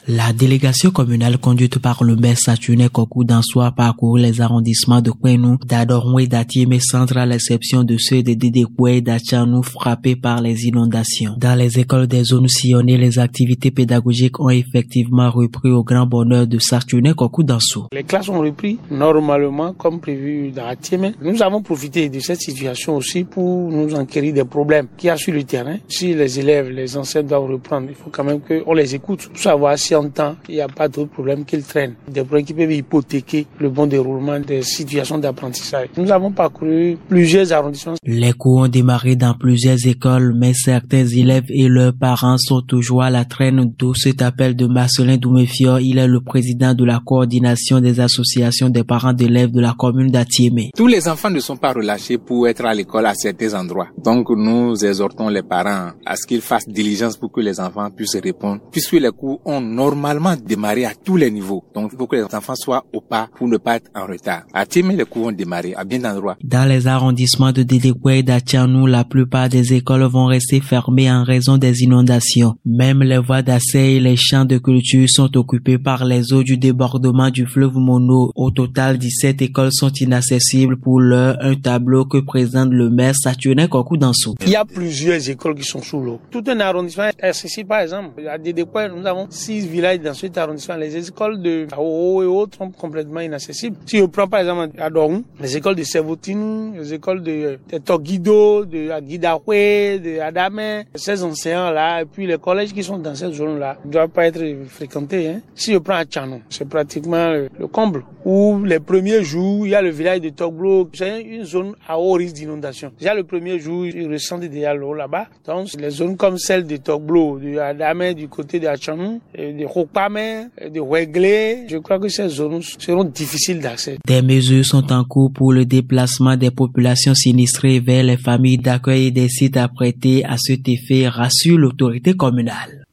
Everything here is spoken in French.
La délégation communale conduite par le maire Saturnin Kokou Danso a parcouru les arrondissements de Kwenou, d'Adorou et d'Atiémé Centre à l'exception de ceux de Dédékoué et d'Atchanou frappés par les inondations. Dans les écoles des zones sillonnées, les activités pédagogiques ont effectivement repris au grand bonheur de Saturnin Kokou Danso. Les classes ont repris normalement comme prévu dans Atiémé. Nous avons profité de cette situation aussi pour nous enquérir des problèmes qu'il y a sur le terrain. Si les élèves, les enseignants doivent reprendre, il faut quand même qu'on les écoute pour savoir si en temps, il n'y a pas d'autres problèmes qu'ils traînent. Des problèmes qui peuvent hypothéquer le bon déroulement des situations d'apprentissage. Nous avons parcouru plusieurs arrondissements. Les cours ont démarré dans plusieurs écoles, mais certains élèves et leurs parents sont toujours à la traîne, d'où cet appel de Marcelin Douméfior. Il est le président de la coordination des associations des parents d'élèves de la commune d'Atiémé. Tous les enfants ne sont pas relâchés pour être à l'école à certains endroits. Donc nous exhortons les parents à ce qu'ils fassent diligence pour que les enfants puissent répondre, puisque les cours ont normalement démarré à tous les niveaux. Donc il faut que les enfants soient au pas pour ne pas être en retard. À Tiémé, les cours ont démarré à bien d'endroits. Dans les arrondissements de Dédékoué et d'Atchanou, la plupart des écoles vont rester fermées en raison des inondations. Même les voies d'accès et les champs de culture sont occupés par les eaux du débordement du fleuve Mono. Au total, 17 écoles sont inaccessibles pour l'heure, un tableau que présente le maire Saturnin Kokou Danso. Il y a plusieurs écoles qui sont sous l'eau. Tout un arrondissement est accessible. Par exemple, à Dédékoué, nous avons 6 villages dans cet arrondissement. Les écoles de Aoho et autres sont complètement inaccessibles. Si je prends par exemple à Dorou, les écoles de Servotine, les écoles de Toguido, de Aguidahoué, de Adamé, ces enseignants-là, et puis les collèges qui sont dans cette zone-là ne doivent pas être fréquentés. Si je prends à Tchanou, c'est pratiquement le comble. Où les premiers jours, il y a le village de Togblo, c'est une zone à haut risque d'inondation. Déjà le premier jour, ils ressentent déjà l'eau là-bas. Donc les zones comme celle de Togblo, de Adamé, du côté de Atchanou, de Rokpame, de Oueglé, je crois que ces zones seront difficiles d'accès. Des mesures sont en cours pour le déplacement des populations sinistrées vers les familles d'accueil et des sites apprêtés à cet effet, rassure l'autorité communale.